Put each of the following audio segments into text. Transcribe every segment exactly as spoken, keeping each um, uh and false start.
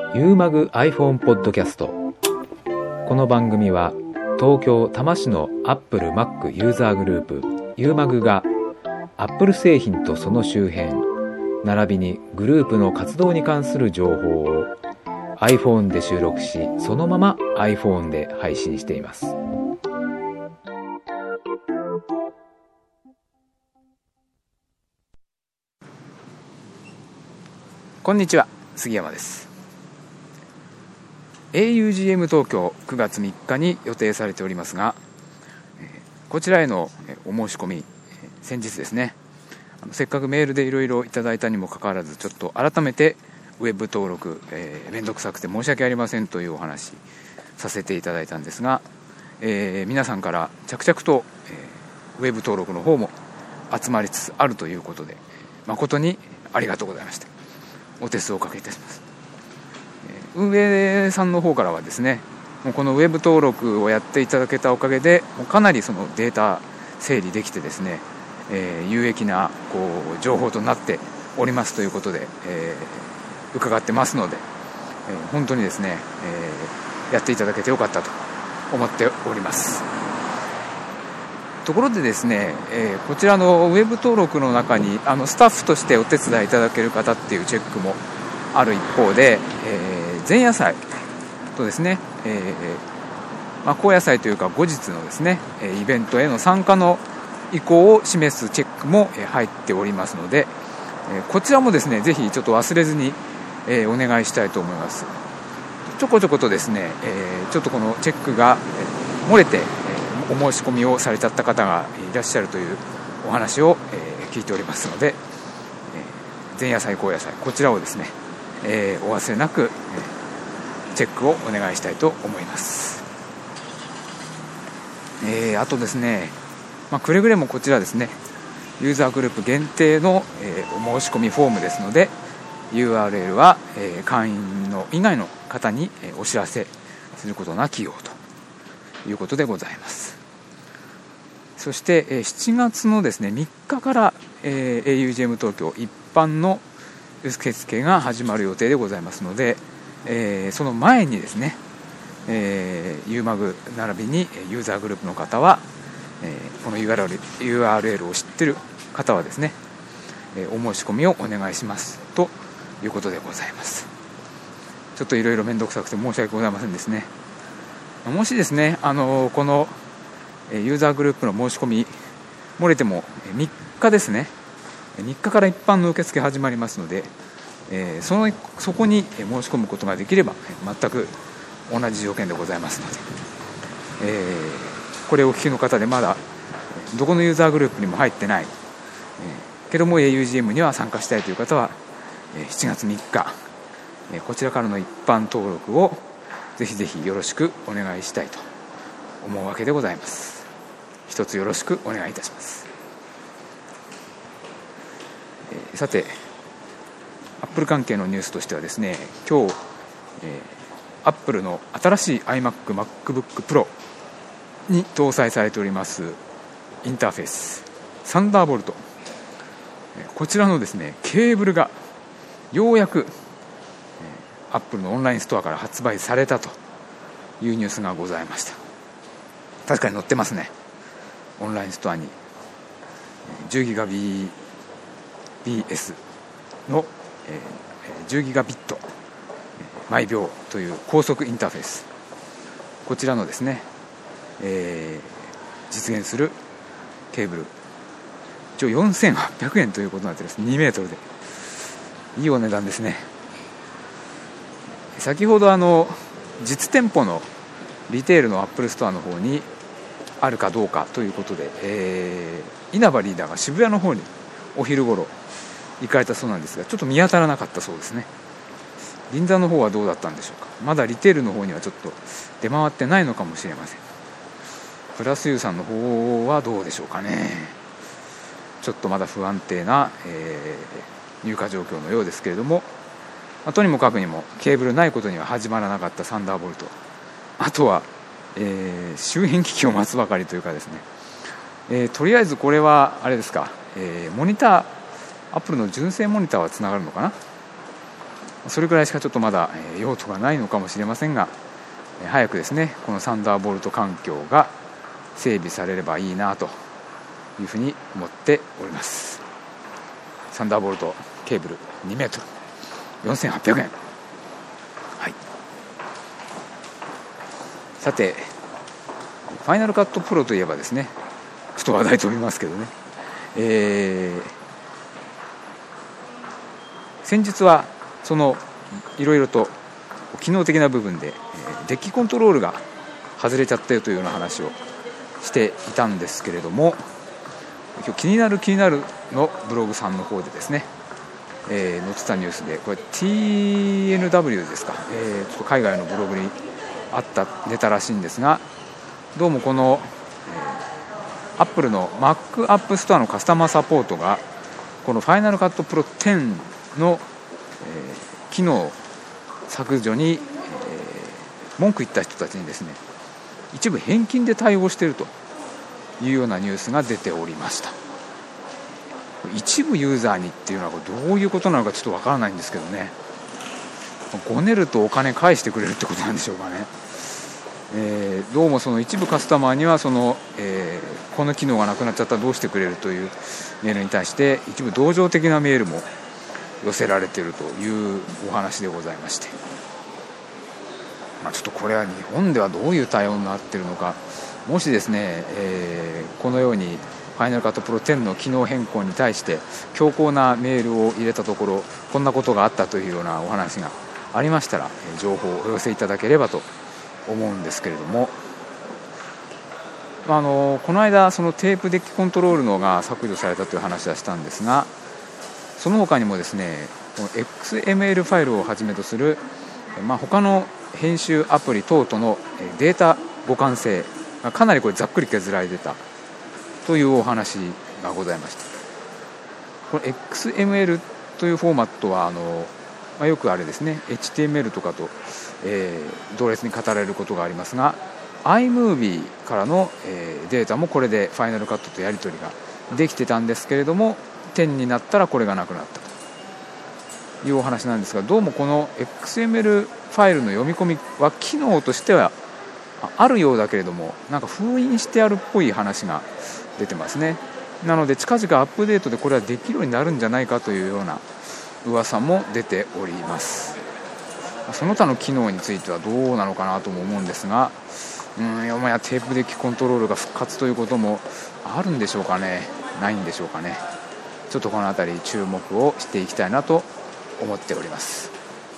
ユーマグ iPhone ポッドキャスト。この番組は東京多摩市の Apple Mac ユーザーグループユーマグが Apple 製品とその周辺並びにグループの活動に関する情報を iPhone で収録し、そのまま iPhone で配信しています。こんにちは、杉山です。 エーユージーエム 東京くがつみっかに予定されておりますが、こちらへのお申し込み、先日ですね、せっかくメールでいろいろいただいたにもかかわらず、ちょっと改めてウェブ登録、えー、めんどくさくて申し訳ありませんというお話させていただいたんですが、えー、皆さんから着々と、えー、ウェブ登録の方も集まりつつあるということで、誠にありがとうございました。お手数をおかけいたします。えー、運営さんの方からはですね、もうこのウェブ登録をやっていただけたおかげで、もうかなりそのデータ整理できてですね、えー、有益なこう情報となっておりますということで、えー、伺ってますので、えー、本当にですね、えー、やっていただけてよかったと思っております。ところでですね、えー、こちらのウェブ登録の中にあのスタッフとしてお手伝いいただける方っていうチェックもある一方で、えー、前夜祭とですね、えーまあ、後夜祭というか後日のですねイベントへの参加の意向を示すチェックも入っておりますので、こちらもですねぜひちょっと忘れずにお願いしたいと思います。ちょこちょことですねちょっとこのチェックが漏れてお申し込みをされちゃった方がいらっしゃるというお話を聞いておりますので、前夜祭後夜祭こちらをですねお忘れなくチェックをお願いしたいと思います。えー、あとですね、まあ、くれぐれもこちらですねユーザーグループ限定の、えー、お申し込みフォームですので ユーアールエル は、えー、会員の以外の方に、えー、お知らせすることなきようということでございます。そして、えー、しちがつのですねみっかから、えー、エーユージーエム 東京一般の受付が始まる予定でございますので、えー、その前にですね、えー、ユーマグ並びにユーザーグループの方は、えー、この ユーアールエル、ユーアールエル を知っている方はですね、えー、お申し込みをお願いしますということでございます。ちょっといろいろ面倒くさくて申し訳ございませんですね。もしですね、あのー、このユーザーグループの申し込み漏れてもみっかですね、みっかから一般の受付始まりますので、えー、そのそこに申し込むことができれば全く同じ条件でございますので、えー、これをお聞きの方でまだどこのユーザーグループにも入ってない、えー、けども エーユージーエム には参加したいという方はしちがつみっか、えー、こちらからの一般登録をぜひぜひよろしくお願いしたいと思うわけでございます。一つよろしくお願いいたします。えー、さてアップル関係のニュースとしてはですね、今日、えー、アップルの新しい iMac、MacBook Pro に搭載されておりますインターフェースサンダーボルト、こちらのですねケーブルがようやく、えー、アップルのオンラインストアから発売されたというニュースがございました。確かに載ってますね、オンラインストアに じゅうギガビーエス のじゅうギガビット毎秒という高速インターフェース、こちらのですね、えー、実現するケーブル、一応よんせんはっぴゃくえんということになっています。にメートルでいいお値段ですね。先ほどあの実店舗のリテールのアップルストアの方にあるかどうかということで、えー、稲葉リーダーが渋谷の方にお昼頃行かれたそうなんですが、ちょっと見当たらなかったそうですね。銀座の方はどうだったんでしょうか。まだリテールの方にはちょっと出回ってないのかもしれません。プラスユーさんの方はどうでしょうかね。ちょっとまだ不安定な、えー、入荷状況のようですけれども、まあ、とにもかくにもケーブルないことには始まらなかったサンダーボルト、あとは、えー、周辺機器を待つばかりというかですね、えー、とりあえずこれはあれですか、えー、モニターアップルの純正モニターはつながるのかな、 それくらいしかちょっとまだ用途がないのかもしれませんが、早くですねこのサンダーボルト環境が整備されればいいなというふうに思っております。サンダーボルトケーブルにメートルよんせんはっぴゃくえん、はい、さてファイナルカットプロといえばですね、ちょっと話題飛びますけどね、えー、先日はそのいろいろと機能的な部分でデッキコントロールが外れちゃったよというような話をしていたんですけれども、今日気になる気になるのブログさんの方でですね、えー、載ってたニュースで、これ ティーエヌダブリュー ですか、えー、ちょっと海外のブログにあったネタらしいんですが、どうもこの、えー、Apple の Mac App Store のカスタマーサポートがこの Final Cut Pro テンの、えー、機能削除に、えー、文句言った人たちにですね、一部返金で対応しているというようなニュースが出ておりました。一部ユーザーにっていうのはこれどういうことなのかちょっとわからないんですけどね、ごねるとお金返してくれるってことなんでしょうかね。えー、どうもその一部カスタマーにはその、えー、この機能がなくなっちゃったらどうしてくれるというメールに対して一部同情的なメールも寄せられているというお話でございまして、まあ、ちょっとこれは日本ではどういう対応になっているのか、もしですね、えー、このようにファイナルカットプロテンの機能変更に対して強硬なメールを入れたところこんなことがあったというようなお話がありましたら、情報をお寄せいただければと思うんですけれども、あのこの間そのテープデッキコントロールのが削除されたという話はしたんですが、その他にもですねこの エックスエムエル ファイルをはじめとする、まあ、他の編集アプリ等とのデータ互換性がかなりこれざっくり削られてたというお話がございました。この エックスエムエル というフォーマットはあの、まあ、よくあれですね エイチティーエムエル とかと、えー、同列に語られることがありますが、 iMovie からの、えー、データもこれでファイナルカットとやり取りができてたんですけれども、テンになったらこれがなくなったというお話なんですが、どうもこの エックスエムエル ファイルの読み込みは機能としてはあるようだけれども、なんか封印してあるっぽい話が出てますね。なので近々アップデートでこれはできるようになるんじゃないかというような噂も出ております。その他の機能についてはどうなのかなとも思うんですが、うーん、よもやテープデッキコントロールが復活ということもあるんでしょうかね、ないんでしょうかね。ちょっとこのあたり注目をしていきたいなと思っております。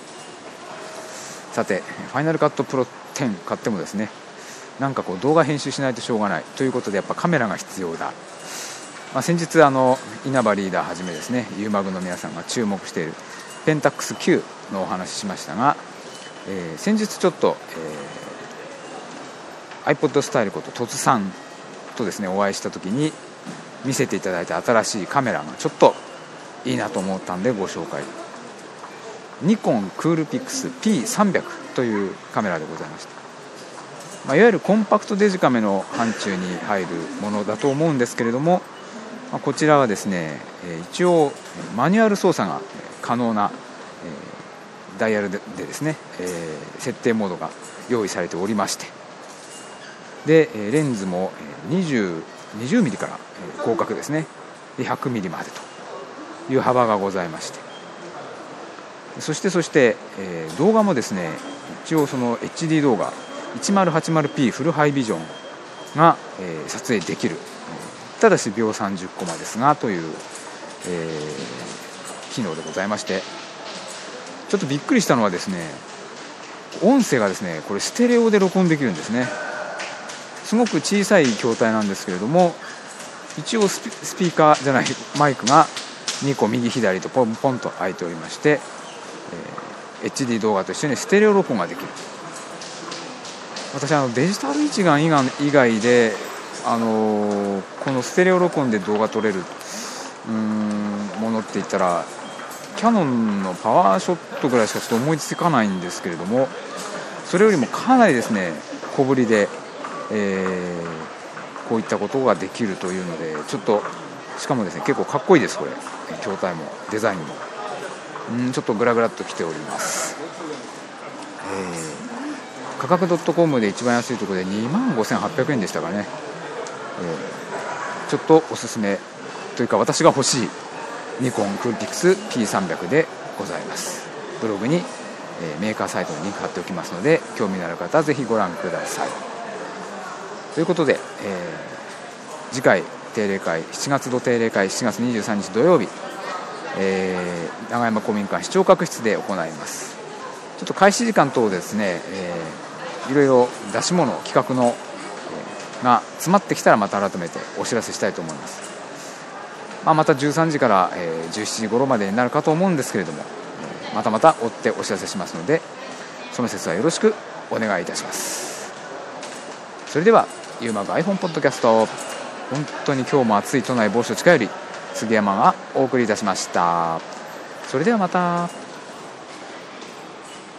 さてファイナルカットプロテン買ってもですね、なんかこう動画編集しないとしょうがないということでやっぱカメラが必要だ、まあ、先日あの稲葉リーダーはじめですねユーマグの皆さんが注目しているペンタックス キュー のお話ししましたが、えー、先日ちょっと、えー、iPod スタイルことトツさんとですねお会いした時に見せていただいた新しいカメラがちょっといいなと思ったんでご紹介、ニコンクールピックス ピーさんびゃく というカメラでございました。まあ、いわゆるコンパクトデジカメの範疇に入るものだと思うんですけれども、まあ、こちらはですね一応マニュアル操作が可能な、えー、ダイヤル で, でですね、えー、設定モードが用意されておりまして、でレンズも にじゅう, にじゅうミリから広角ですねでひゃくミリまでという幅がございまして、そしてそして、えー、動画もですね一応その エイチディー 動画 せんはちじゅうピー フルハイビジョンが、えー、撮影できる、ただし秒さんじゅっコマですがという、えー、機能でございまして、ちょっとびっくりしたのはですね音声がですねこれステレオで録音できるんですね。すごく小さい筐体なんですけれども、一応ス ピ, スピーカーじゃないマイクがにこ右左とポンポンと開いておりまして、えー、エイチディー 動画と一緒にステレオ録音ができる。私あのデジタル一眼以外で、あのー、このステレオ録音で動画撮れるうーんものって言ったらキヤノンのパワーショットぐらいしかちょっと思いつかないんですけれども、それよりもかなりですね小ぶりで、えー、こういったことができるというので、ちょっとしかもですね結構かっこいいです。これ筐体もデザインもうんちょっとグラグラっと来ております。えー、価格 .com で一番安いところで にまんごせんはっぴゃくえんでしたかね。えー、ちょっとおすすめというか私が欲しいニコンクールピックス ピーさんびゃく でございます。ブログに、えー、メーカーサイトのリンク貼っておきますので、興味のある方はぜひご覧ください。ということで、えー、次回定例会しちがつ度定例会しちがつにじゅうさんにち土曜日、えー、長山公民館視聴覚室で行います。ちょっと開始時間等ですね、えー、いろいろ出し物企画の、えー、が詰まってきたらまた改めてお知らせしたいと思います。まあ、またじゅうさんじから、えー、じゅうしちじ頃までになるかと思うんですけれども、えー、またまた追ってお知らせしますので、その説はよろしくお願いいたします。それではユーマグ iPhone ポッドキャスト、本当に今日も暑い都内某所近より杉山がお送りいたしました。それではまた。